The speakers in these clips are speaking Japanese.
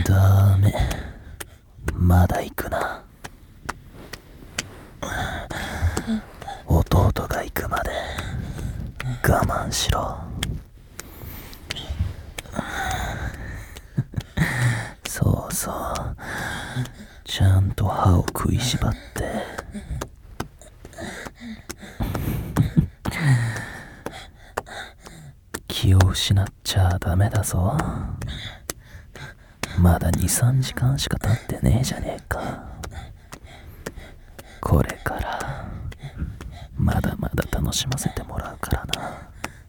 ダメ、まだ行くな。弟が行くまで我慢しろ。そうそう、ちゃんと歯を食いしばって気を失っちゃダメだぞ。まだ2、3時間しか経ってねえじゃねえか。これからまだまだ楽しませてもらうからな。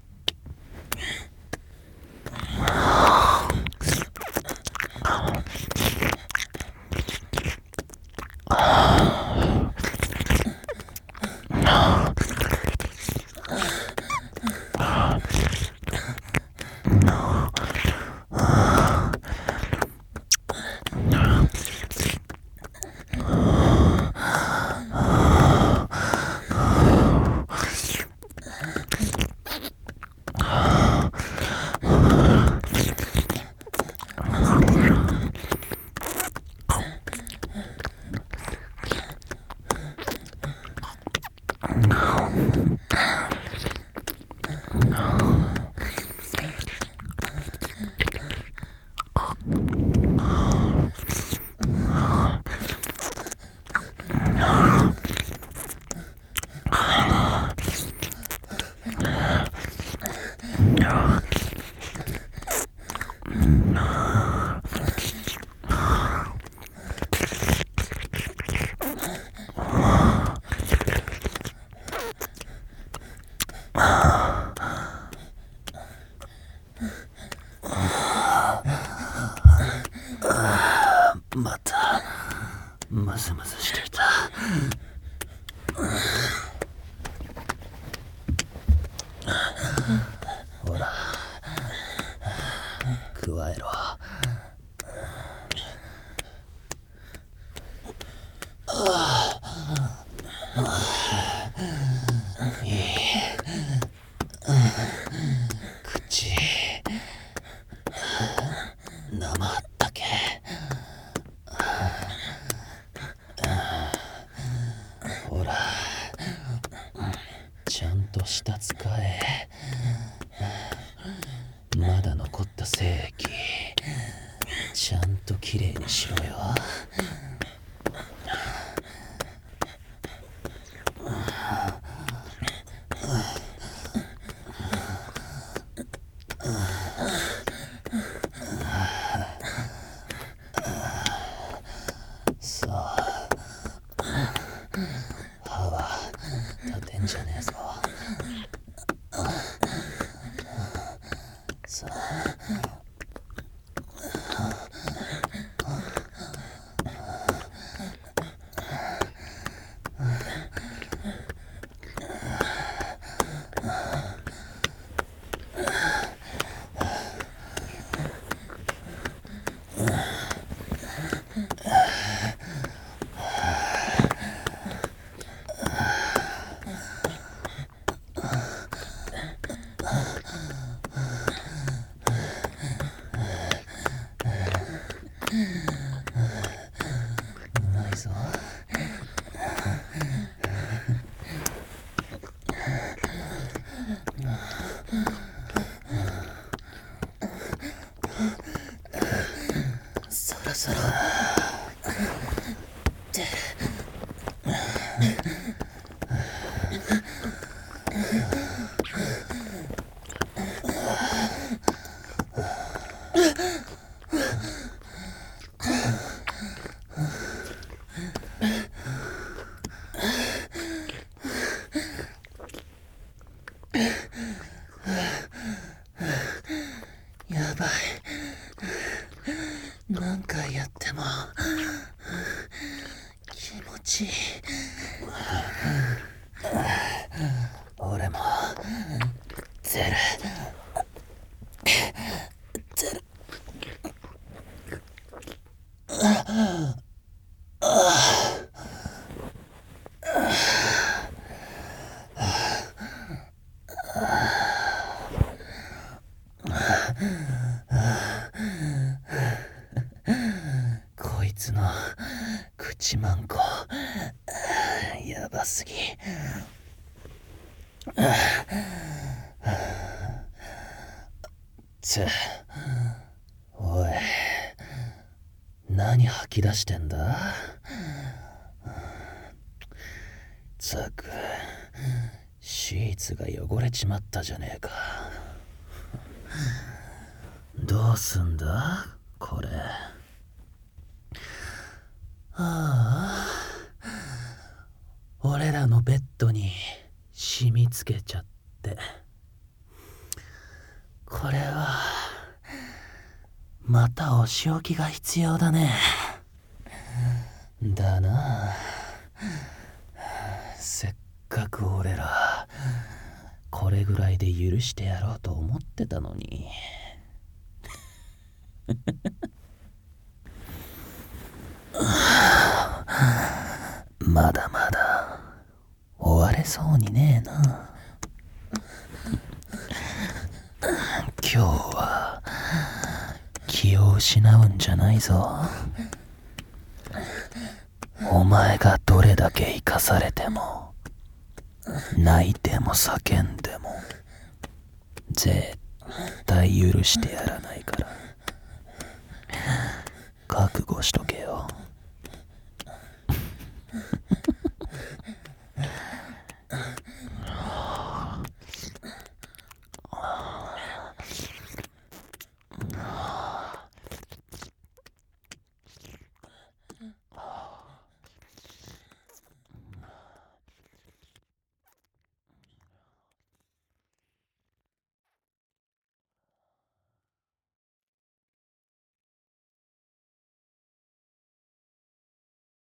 またムズムズしていた。ほら、加えろ。いい口、生あったけ。ほら、ちゃんと舌使え。まだ残った精液ちゃんときれいにしろよ。さあ、歯は立てんじゃねえぞ。さあ、 1万個。やばすぎ。おい、何吐き出してんだ？ったく、シーツが汚れちまったじゃねえか。どうすんだこれ。俺らのベッドに染みつけちゃって。これはまたお仕置きが必要だね。だな。せっかく俺らこれぐらいで許してやろうと思ってたのに。まだまだ終われそうにねえな。今日は気を失うんじゃないぞ。お前がどれだけ生かされても泣いても叫んでも絶対許してやらないから覚悟しとけよ。